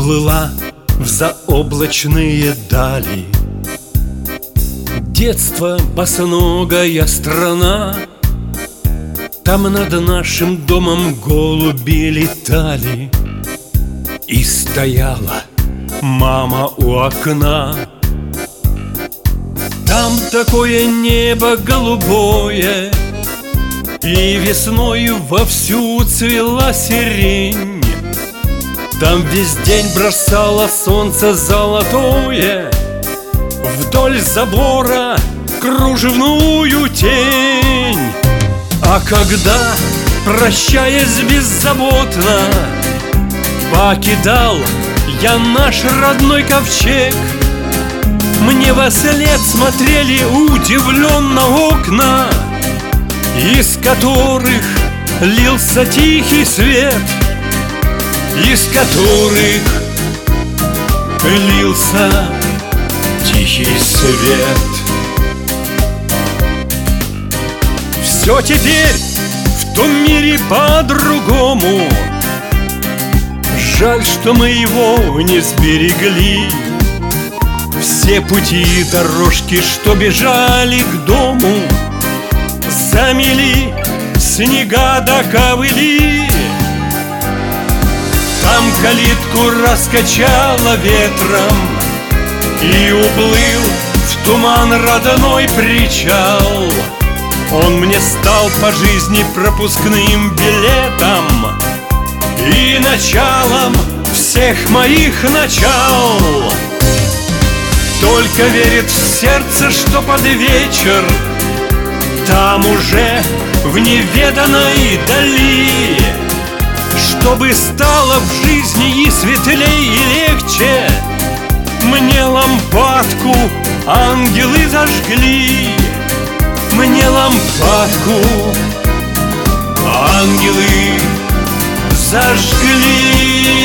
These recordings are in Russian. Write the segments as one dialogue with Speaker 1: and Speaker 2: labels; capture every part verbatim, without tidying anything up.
Speaker 1: Уплыла в заоблачные дали. Детство босоногая страна. Там над нашим домом голуби летали. И стояла мама у окна. Там такое небо голубое, и весною вовсю цвела сирень. Там весь день бросало солнце золотое вдоль забора кружевную тень. А когда, прощаясь беззаботно, покидал я наш родной ковчег, мне вослед смотрели удивленно окна, из которых лился тихий свет, из которых лился тихий свет. Все теперь в том мире по-другому. Жаль, что мы его не сберегли. Все пути и дорожки, что бежали к дому, замели снега до ковыли. Там калитку раскачало ветром, и уплыл в туман родной причал. Он мне стал по жизни пропускным билетом и началом всех моих начал. Только верит в сердце, что под вечер там уже в неведанной дали, чтобы стало в жизни и светлей, и легче, мне лампадку ангелы зажгли. Мне лампадку ангелы зажгли.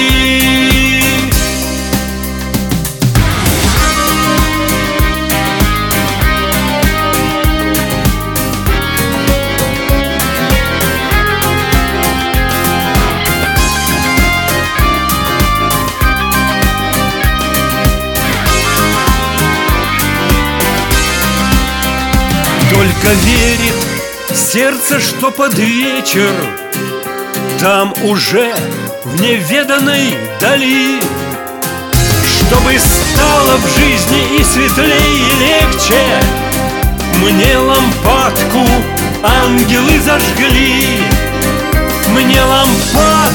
Speaker 1: Только верит сердце, что под вечер там уже в неведанной дали, чтобы стало в жизни и светлей, и легче, мне лампадку ангелы зажгли. Мне лампадку